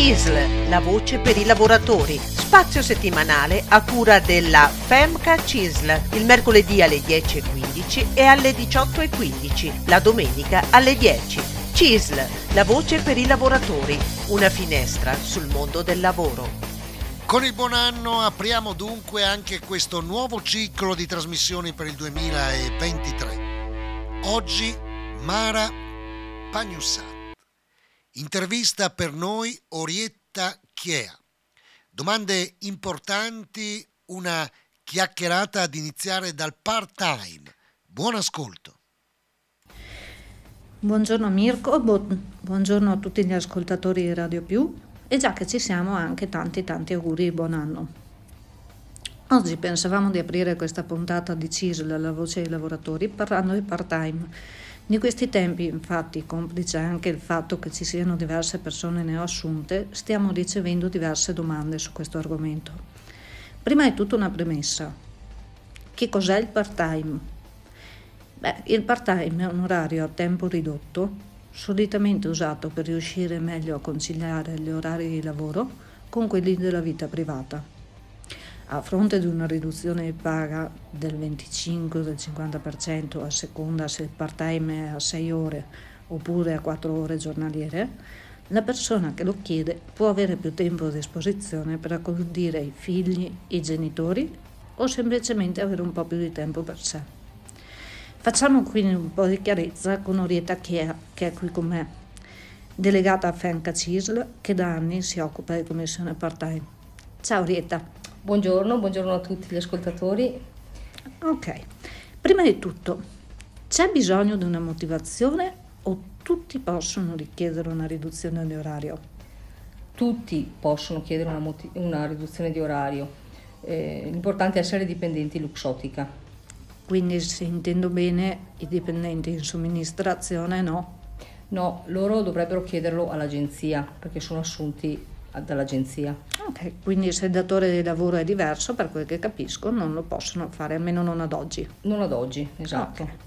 CISL, la voce per i lavoratori, spazio settimanale a cura della FEMCA CISL, il mercoledì alle 10:15 e alle 18:15, la domenica alle 10. CISL, la voce per i lavoratori, una finestra sul mondo del lavoro. Con il buon anno apriamo dunque anche questo nuovo ciclo di trasmissioni per il 2023. Oggi Mara Pagnussat. Intervista per noi Orietta Chiea. Domande importanti, una chiacchierata ad iniziare dal part-time. Buon ascolto. Buongiorno Mirko, buongiorno a tutti gli ascoltatori di Radio Più e già che ci siamo anche tanti auguri di buon anno. Oggi pensavamo di aprire questa puntata di CISL, la voce dei lavoratori, parlando di part-time. Di questi tempi, infatti, complice anche il fatto che ci siano diverse persone neoassunte, stiamo ricevendo diverse domande su questo argomento. Prima di tutto una premessa. Che cos'è il part-time? Il part-time è un orario a tempo ridotto, solitamente usato per riuscire meglio a conciliare gli orari di lavoro con quelli della vita privata. A fronte di una riduzione di paga del 25 o del 50% a seconda se il part-time è a 6 ore oppure a 4 ore giornaliere, la persona che lo chiede può avere più tempo a disposizione per accudire i figli, i genitori o semplicemente avere un po' più di tempo per sé. Facciamo quindi un po' di chiarezza con Orietta Chiea, che è qui con me, delegata a FEMCA CISL, che da anni si occupa di commissione part-time. Ciao Orietta. Buongiorno a tutti gli ascoltatori. Ok, prima di tutto, c'è bisogno di una motivazione o tutti possono richiedere una riduzione di orario? Tutti possono chiedere una riduzione di orario. L'importante è essere dipendenti Luxottica. Quindi, se intendo bene, i dipendenti in somministrazione no? No, loro dovrebbero chiederlo all'agenzia perché sono assunti dall'agenzia. Ok, quindi se il datore di lavoro è diverso, per quel che capisco, non lo possono fare, almeno non ad oggi. Non ad oggi, esatto. Okay.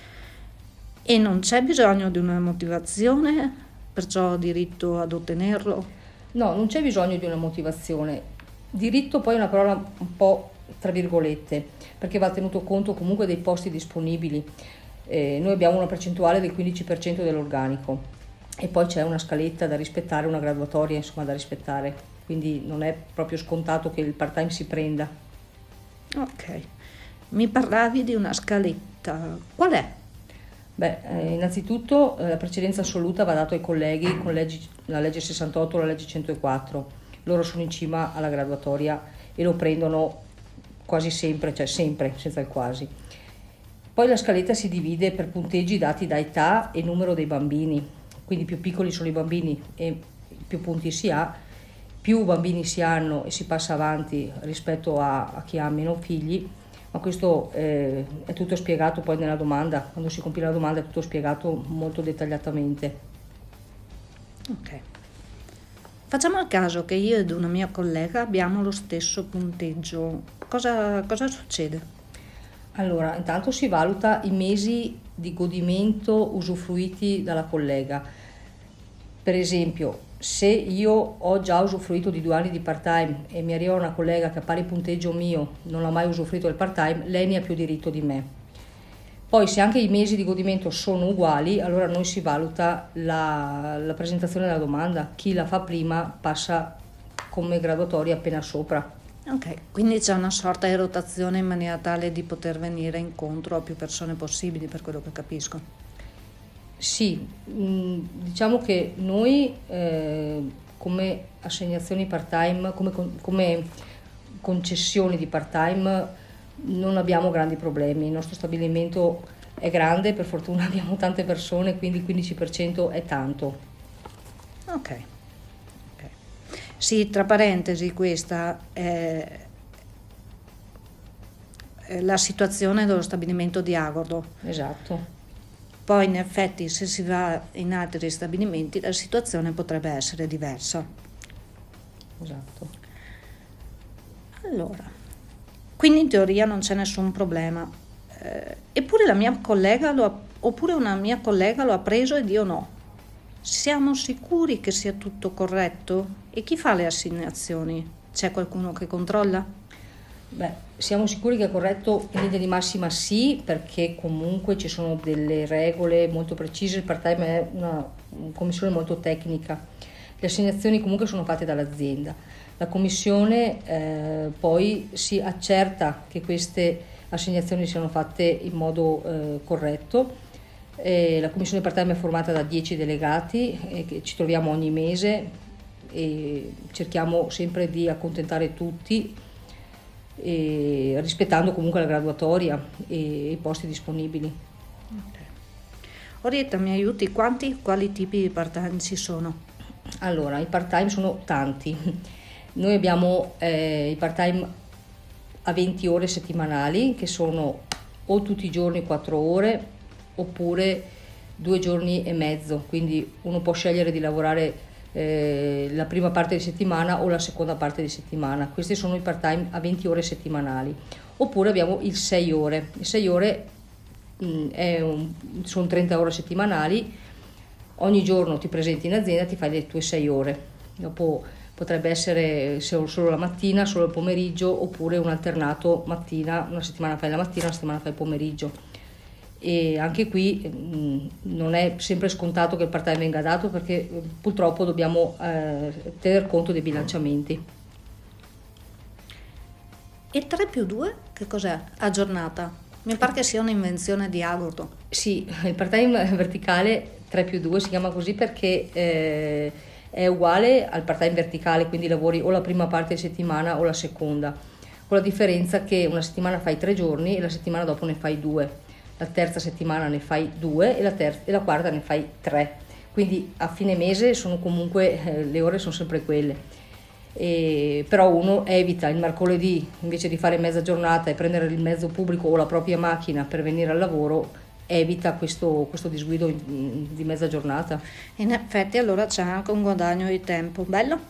E non c'è bisogno di una motivazione, perciò ho diritto ad ottenerlo? No, non c'è bisogno di una motivazione. Diritto poi è una parola un po' tra virgolette, perché va tenuto conto comunque dei posti disponibili. Noi abbiamo una percentuale del 15% dell'organico. E poi c'è una scaletta da rispettare, una graduatoria insomma da rispettare, quindi non è proprio scontato che il part-time si prenda. Ok, mi parlavi di una scaletta, qual è? Innanzitutto la precedenza assoluta va data ai colleghi con la legge 68 o la legge 104, loro sono in cima alla graduatoria e lo prendono quasi sempre, cioè sempre, senza il quasi. Poi la scaletta si divide per punteggi dati da età e numero dei bambini. Quindi più piccoli sono i bambini e più punti si ha, più bambini si hanno e si passa avanti rispetto a chi ha meno figli, ma questo è tutto spiegato poi nella domanda, quando si compila la domanda è tutto spiegato molto dettagliatamente. Ok. Facciamo il caso che io ed una mia collega abbiamo lo stesso punteggio, cosa succede? Allora, intanto si valuta i mesi di godimento usufruiti dalla collega. Per esempio, se io ho già usufruito di 2 anni di part-time e mi arriva una collega che a pari punteggio mio non ha mai usufruito del part-time, lei ne ha più diritto di me. Poi se anche i mesi di godimento sono uguali, allora noi si valuta la presentazione della domanda. Chi la fa prima passa come graduatoria appena sopra. Ok, quindi c'è una sorta di rotazione in maniera tale di poter venire incontro a più persone possibili, per quello che capisco. Sì, diciamo che noi come assegnazioni part-time, come concessioni di part-time non abbiamo grandi problemi. Il nostro stabilimento è grande, per fortuna abbiamo tante persone, quindi il 15% è tanto. Ok. Sì, tra parentesi, questa è la situazione dello stabilimento di Agordo. Esatto. Poi in effetti se si va in altri stabilimenti la situazione potrebbe essere diversa. Esatto. Allora, quindi in teoria non c'è nessun problema. Eppure la mia collega oppure una mia collega lo ha preso ed io no. Siamo sicuri che sia tutto corretto? E chi fa le assegnazioni? C'è qualcuno che controlla? Beh, siamo sicuri che è corretto in linea di massima sì, perché comunque ci sono delle regole molto precise, il part-time è una commissione molto tecnica, le assegnazioni comunque sono fatte dall'azienda, la commissione poi si accerta che queste assegnazioni siano fatte in modo corretto. La commissione part-time è formata da 10 delegati che ci troviamo ogni mese e cerchiamo sempre di accontentare tutti, rispettando comunque la graduatoria e i posti disponibili. Okay. Orietta, mi aiuti? Quali tipi di part-time ci sono? Allora, i part-time sono tanti. Noi abbiamo i part-time a 20 ore settimanali, che sono o tutti i giorni 4 ore oppure 2 giorni e mezzo, quindi uno può scegliere di lavorare la prima parte di settimana o la seconda parte di settimana. Questi sono i part-time a 20 ore settimanali. Oppure abbiamo il 6 ore. Il 6 ore sono 30 ore settimanali, ogni giorno ti presenti in azienda, ti fai le tue 6 ore. Dopo potrebbe essere solo la mattina, solo il pomeriggio, oppure un alternato mattina, una settimana fai la mattina, una settimana fai il pomeriggio. E anche qui non è sempre scontato che il part-time venga dato, perché purtroppo dobbiamo tener conto dei bilanciamenti. E 3+2 che cos'è a giornata? Mi pare che sia un'invenzione di Agordo. Sì, il part-time verticale 3+2 si chiama così perché è uguale al part-time verticale, quindi lavori o la prima parte di settimana o la seconda, con la differenza che una settimana fai 3 giorni e la settimana dopo ne fai 2. La terza settimana ne fai 2 e la quarta ne fai 3, quindi a fine mese sono comunque le ore sono sempre quelle, però uno evita il mercoledì, invece di fare mezza giornata e prendere il mezzo pubblico o la propria macchina per venire al lavoro, evita questo disguido di mezza giornata. In effetti allora c'è anche un guadagno di tempo, bello?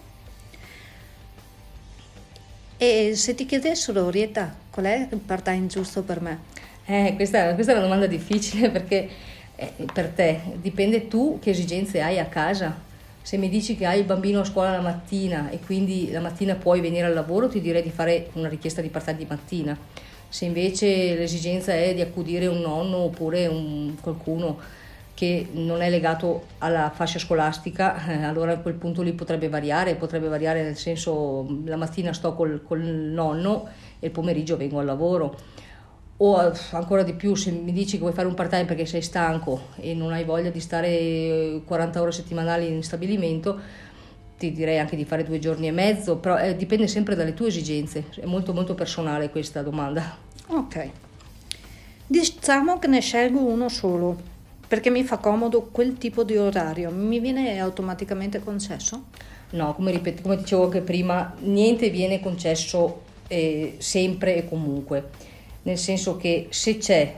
E se ti chiedessero, Orietta, qual è il part-time giusto per me? Questa è una domanda difficile, perché per te dipende tu che esigenze hai a casa. Se mi dici che hai il bambino a scuola la mattina e quindi la mattina puoi venire al lavoro, ti direi di fare una richiesta di part-time di mattina. Se invece l'esigenza è di accudire un nonno oppure qualcuno che non è legato alla fascia scolastica, allora a quel punto lì potrebbe variare nel senso la mattina sto col nonno e il pomeriggio vengo al lavoro. O ancora di più, se mi dici che vuoi fare un part-time perché sei stanco e non hai voglia di stare 40 ore settimanali in stabilimento, ti direi anche di fare 2 giorni e mezzo, però dipende sempre dalle tue esigenze, è molto molto personale questa domanda. Ok, diciamo che ne scelgo uno solo, perché mi fa comodo quel tipo di orario, mi viene automaticamente concesso? No, come dicevo anche prima, niente viene concesso sempre e comunque. Nel senso che se c'è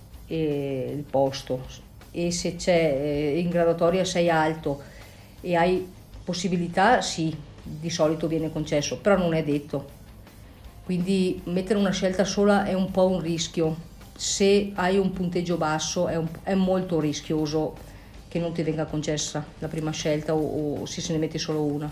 il posto e se c'è in graduatoria sei alto e hai possibilità, sì, di solito viene concesso, però non è detto. Quindi mettere una scelta sola è un po' un rischio. Se hai un punteggio basso è molto rischioso che non ti venga concessa la prima scelta o se ne metti solo una.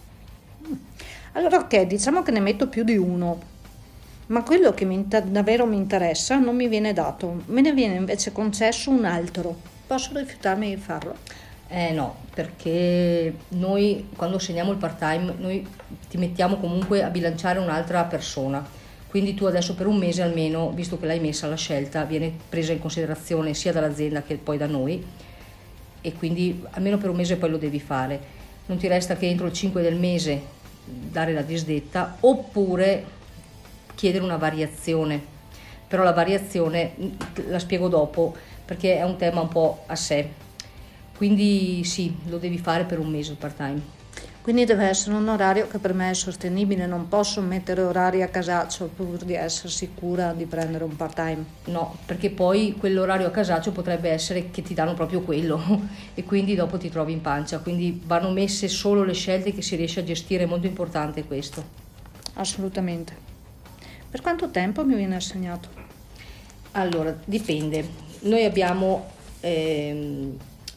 Allora ok, diciamo che ne metto più di uno. Ma quello che davvero mi interessa non mi viene dato, me ne viene invece concesso un altro. Posso rifiutarmi di farlo? No, perché noi quando assegniamo il part-time noi ti mettiamo comunque a bilanciare un'altra persona, quindi tu adesso per un mese almeno, visto che l'hai messa la scelta, viene presa in considerazione sia dall'azienda che poi da noi, e quindi almeno per un mese poi lo devi fare. Non ti resta che entro il 5 del mese dare la disdetta oppure chiedere una variazione, però la variazione la spiego dopo perché è un tema un po' a sé, quindi sì, lo devi fare per un mese il part-time. Quindi deve essere un orario che per me è sostenibile, non posso mettere orari a casaccio pur di essere sicura di prendere un part-time. No, perché poi quell'orario a casaccio potrebbe essere che ti danno proprio quello e quindi dopo ti trovi in pancia, quindi vanno messe solo le scelte che si riesce a gestire, è molto importante questo. Assolutamente. Per quanto tempo mi viene assegnato? Allora, dipende. Noi abbiamo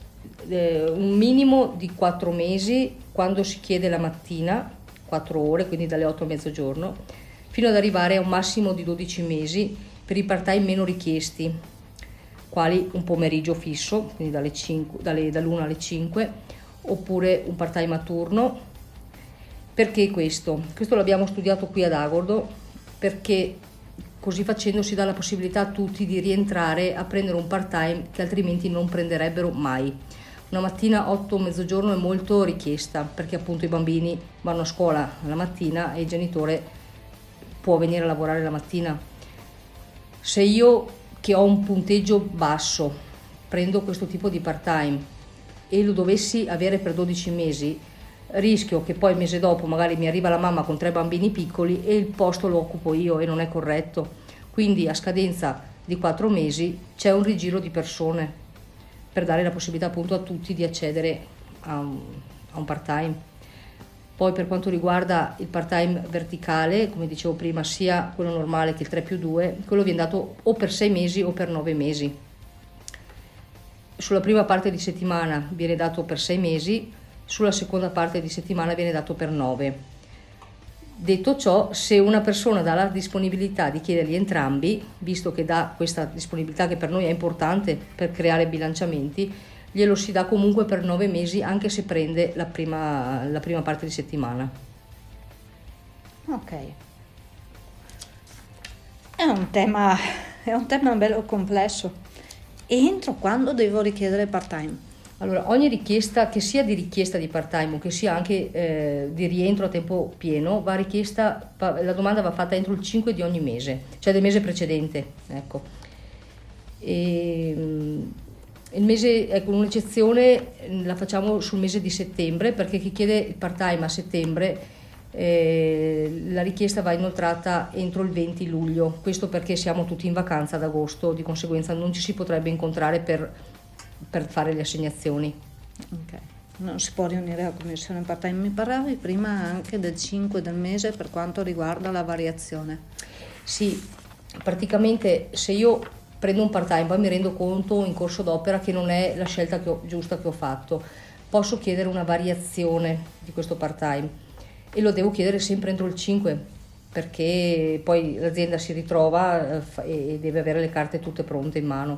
un minimo di 4 mesi quando si chiede la mattina, 4 ore, quindi dalle 8 a mezzogiorno, fino ad arrivare a un massimo di 12 mesi per i part-time meno richiesti, quali un pomeriggio fisso, quindi dall'1 alle 5, oppure un part-time a turno. Perché questo? Questo l'abbiamo studiato qui ad Agordo, perché così facendo si dà la possibilità a tutti di rientrare a prendere un part-time che altrimenti non prenderebbero mai. Una mattina 8 mezzogiorno è molto richiesta, perché appunto i bambini vanno a scuola la mattina e il genitore può venire a lavorare la mattina. Se io, che ho un punteggio basso, prendo questo tipo di part-time e lo dovessi avere per 12 mesi, rischio che poi il mese dopo magari mi arriva la mamma con 3 bambini piccoli e il posto lo occupo io e non è corretto. Quindi a scadenza di 4 mesi c'è un rigiro di persone per dare la possibilità appunto a tutti di accedere a un part-time. Poi per quanto riguarda il part-time verticale, come dicevo prima, sia quello normale che il 3+2, quello viene dato o per 6 mesi o per 9 mesi. Sulla prima parte di settimana viene dato per 6 mesi, sulla seconda parte di settimana viene dato per 9. Detto ciò, se una persona dà la disponibilità di chiederli entrambi, visto che dà questa disponibilità che per noi è importante per creare bilanciamenti, glielo si dà comunque per 9 mesi anche se prende la prima parte di settimana. Ok. È un tema bello complesso. E entro quando devo richiedere part-time? Allora, ogni richiesta, che sia di richiesta di part-time o che sia anche di rientro a tempo pieno, la domanda va fatta entro il 5 di ogni mese, cioè del mese precedente. Ecco. Il mese, ecco, un'eccezione la facciamo sul mese di settembre, perché chi chiede il part-time a settembre la richiesta va inoltrata entro il 20 luglio, questo perché siamo tutti in vacanza ad agosto, di conseguenza non ci si potrebbe incontrare per fare le assegnazioni. Ok, non si può riunire la commissione part-time. Mi parlavi prima anche del 5 del mese per quanto riguarda la variazione. Sì, praticamente se io prendo un part-time poi mi rendo conto in corso d'opera che non è la scelta giusta che ho fatto, posso chiedere una variazione di questo part-time e lo devo chiedere sempre entro il 5, perché poi l'azienda si ritrova e deve avere le carte tutte pronte in mano.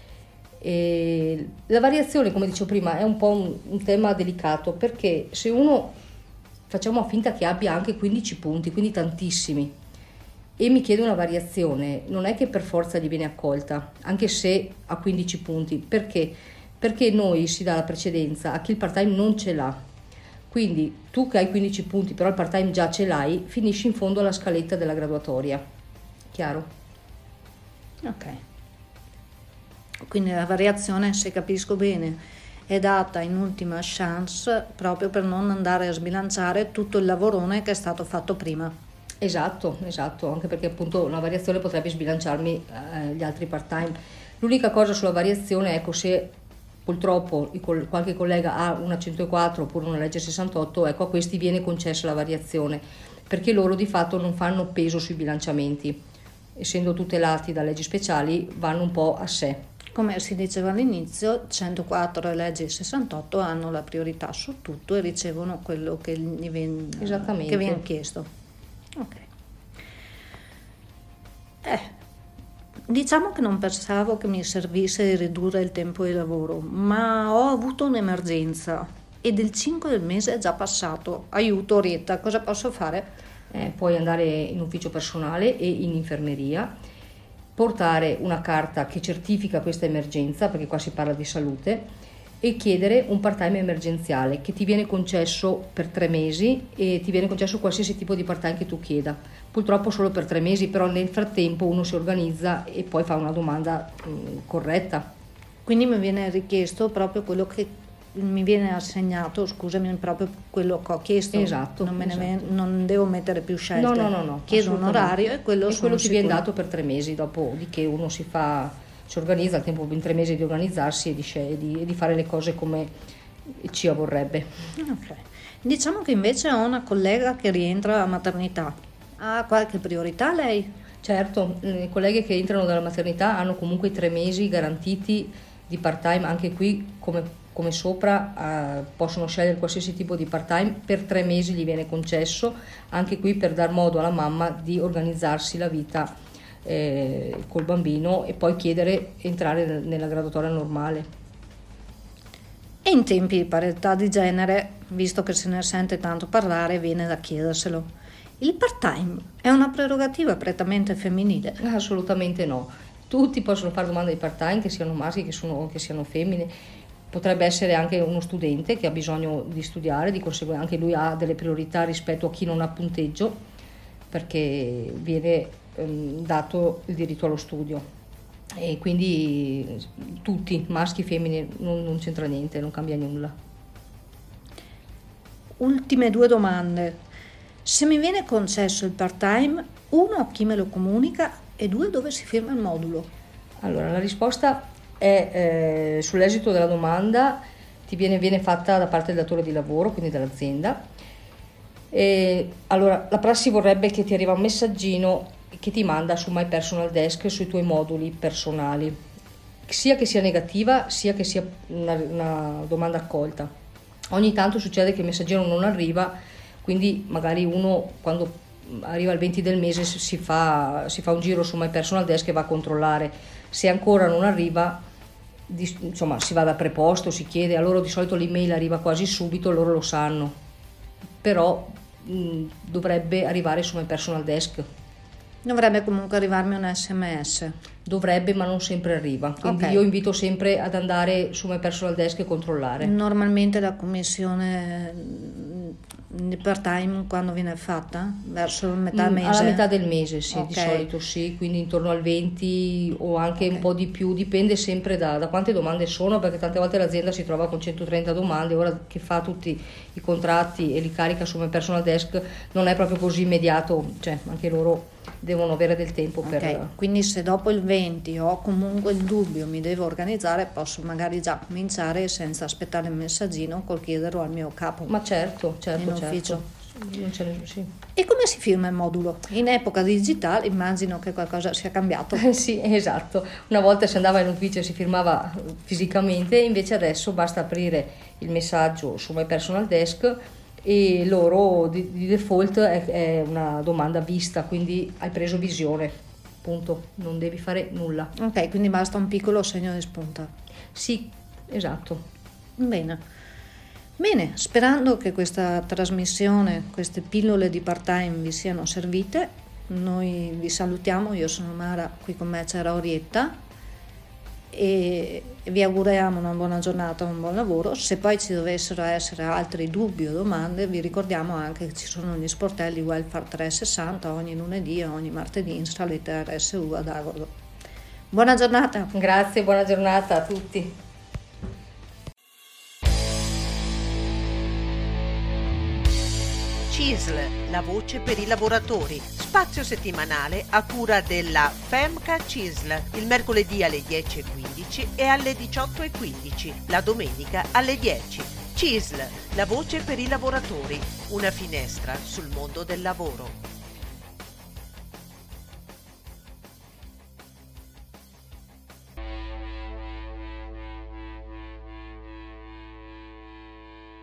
E la variazione, come dicevo prima, è un po' un tema delicato, perché se uno, facciamo finta che abbia anche 15 punti, quindi tantissimi, e mi chiede una variazione, non è che per forza gli viene accolta, anche se ha 15 punti. Perché? Perché noi si dà la precedenza a chi il part-time non ce l'ha. Quindi tu che hai 15 punti però il part-time già ce l'hai, finisci in fondo alla scaletta della graduatoria. Chiaro? Ok. Quindi la variazione, se capisco bene, è data in ultima chance proprio per non andare a sbilanciare tutto il lavorone che è stato fatto prima. Esatto, anche perché appunto la variazione potrebbe sbilanciarmi gli altri part-time. L'unica cosa sulla variazione, ecco, se purtroppo qualche collega ha una 104 oppure una legge 68, ecco, a questi viene concessa la variazione, perché loro di fatto non fanno peso sui bilanciamenti, essendo tutelati da leggi speciali vanno un po' a sé. Come si diceva all'inizio, 104 e legge 68 hanno la priorità su tutto e ricevono quello che gli viene chiesto. Ok. Diciamo che non pensavo che mi servisse ridurre il tempo di lavoro, ma ho avuto un'emergenza e del 5 del mese è già passato. Aiuto, Orietta, cosa posso fare? Puoi andare in ufficio personale e in infermeria, portare una carta che certifica questa emergenza, perché qua si parla di salute, e chiedere un part-time emergenziale che ti viene concesso per 3 mesi e ti viene concesso qualsiasi tipo di part-time che tu chieda. Purtroppo solo per 3 mesi, però nel frattempo uno si organizza e poi fa una domanda corretta. Quindi mi viene richiesto proprio quello che mi viene assegnato, scusami, proprio quello che ho chiesto. Esatto. Non devo mettere più scelte. No. Chiedo un orario e quello ti viene dato per 3 mesi, dopodiché uno si organizza, il tempo in 3 mesi di organizzarsi e di fare le cose come ci vorrebbe. Ok. Diciamo che invece ho una collega che rientra a maternità. Ha qualche priorità lei? Certo, le colleghe che entrano dalla maternità hanno comunque i 3 mesi garantiti di part-time, anche qui come sopra possono scegliere qualsiasi tipo di part-time, per 3 mesi gli viene concesso, anche qui per dar modo alla mamma di organizzarsi la vita col bambino e poi entrare nella graduatoria normale. E in tempi di parità di genere, visto che se ne sente tanto parlare, viene da chiederselo. Il part-time è una prerogativa prettamente femminile? Assolutamente no. Tutti possono fare domande di part-time, che siano maschi, che siano femmine. Potrebbe essere anche uno studente che ha bisogno di studiare, di conseguenza anche lui ha delle priorità rispetto a chi non ha punteggio, perché viene dato il diritto allo studio. E quindi tutti, maschi, femmine, non c'entra niente, non cambia nulla. Ultime 2 domande. Se mi viene concesso il part-time, 1, a chi me lo comunica, e 2, dove si firma il modulo? Allora, la risposta è sull'esito della domanda viene fatta da parte del datore di lavoro, quindi dall'azienda. Allora, la prassi vorrebbe che ti arriva un messaggino che ti manda su My Personal Desk sui tuoi moduli personali, sia che sia negativa sia che sia una domanda accolta. Ogni tanto succede che il messaggino non arriva, quindi magari uno quando arriva il 20 del mese si fa un giro su My Personal Desk e va a controllare. Se ancora non arriva, insomma, si va da preposto, si chiede, a loro di solito l'email arriva quasi subito, loro lo sanno, però dovrebbe arrivare su My Personal Desk. Dovrebbe comunque arrivarmi un SMS. Dovrebbe, ma non sempre arriva, quindi Okay. io invito sempre ad andare su My Personal Desk e controllare. Normalmente la commissione di part-time quando viene fatta? Verso metà mese? Alla metà del mese, sì, di Ok. solito sì, quindi intorno al 20 o anche Ok. un po' di più, dipende sempre da quante domande sono, perché tante volte l'azienda si trova con 130 domande, ora che fa tutti i contratti e li carica su My Personal Desk non è proprio così immediato, cioè anche loro devono avere del tempo Ok, per... quindi se dopo il 20 ho comunque il dubbio, mi devo organizzare, posso magari già cominciare senza aspettare il messaggino col chiederlo al mio capo. Ma certo, In ufficio. Non ce ne... sì. E come si firma il modulo? In epoca digitale immagino che qualcosa sia cambiato. Sì, esatto. Una volta si andava in ufficio e si firmava fisicamente, invece adesso basta aprire il messaggio su My Personal Desk e loro di default è una domanda vista, quindi hai preso visione, punto, non devi fare nulla. Ok, quindi basta un piccolo segno di spunta. Sì, esatto. Bene, sperando che questa trasmissione, queste pillole di part-time vi siano servite, noi vi salutiamo, io sono Mara, qui con me c'era Orietta e vi auguriamo una buona giornata, un buon lavoro. Se poi ci dovessero essere altri dubbi o domande, vi ricordiamo anche che ci sono gli sportelli Welfare 360 ogni lunedì e ogni martedì in salita RSU ad Agordo. Buona giornata! Grazie, buona giornata a tutti. CISL, la voce per i lavoratori. Spazio settimanale a cura della FEMCA CISL, il mercoledì alle 10:15 e alle 18:15, la domenica alle 10. CISL, la voce per i lavoratori, una finestra sul mondo del lavoro.